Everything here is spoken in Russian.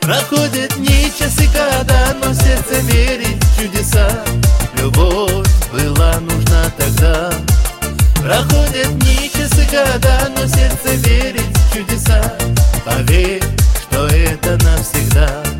Проходят дни, часы, года, но сердце верит в чудеса. Любовь была нужна тогда. Проходят дни, часы, года, но сердце верит в чудеса. Поверь, что это навсегда.